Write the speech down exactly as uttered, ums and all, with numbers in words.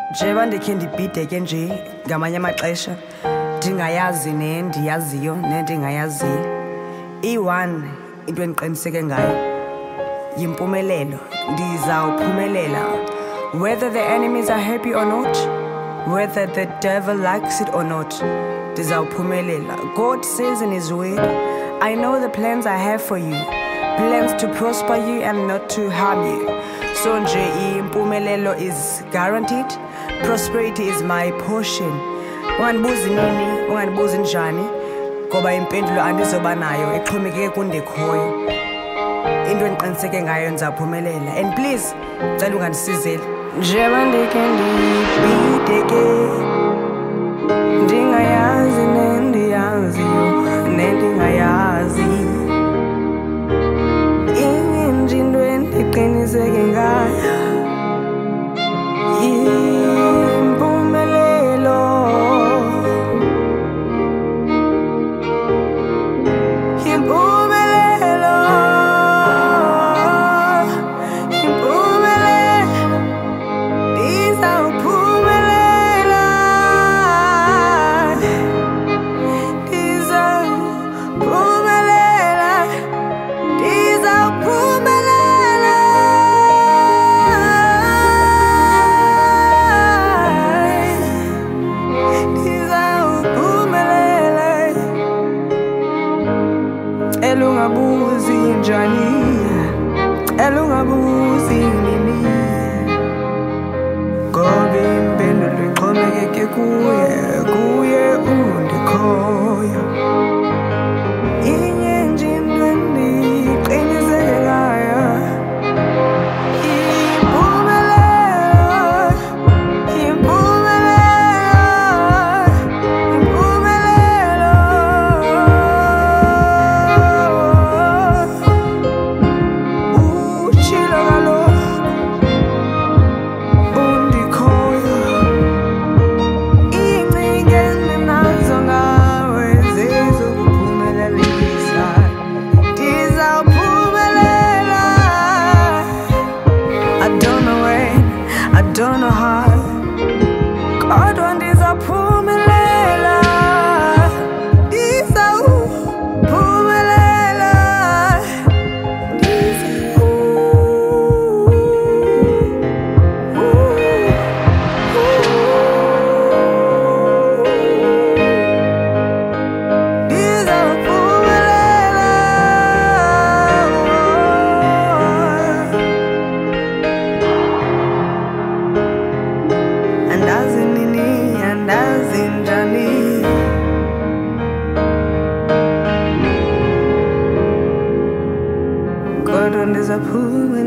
Njengoba ndikhe ndibhideke nje ngamanye amaxesha ndingayazi nendiyaziyo nendingayaziyo, iyi-one into endiqiniseke ngayo yimpumelelo. Ndizawuphumelela whether the enemies are happy or not, whether the devil likes it or not. Ndizawuphumelela. God says in his word, I know the plans I have for you, plans to prosper you and not to harm you. So nje impumelelo is guaranteed. Prosperity is my portion. Ungandibuzi nini, ungandibuzi njani, ngoba impendulo andizoba nayo ixhomekeke kundekhoyo. Into endiqiniseke ngayo ndizawuphumelela. And please, cela ungandisizeli. Njengoba ndikhe ndibhideke, ndingayazi nendiyaziyo nendingayazi, inye nje into endiqiniseke ngayo yimpumelelo. Yimpumelelo. Yimpumelelo. Ndizawuphumelela. Ndizawuphumelela. Ndizawuphumelela. Elungabuzi njani, elungabuzi nini, ngoba impendulo ixhomekeke kuye, kuye undikhoyo. Inye nje into endiqiniseke ngayo yimpumelelo, yimpumelelo, yimpumelelo. I don't know how, God want ndizawuphumelela, ndizawuphumelela, andazi nini, andazi njani, kodwa ndizawuphumelela.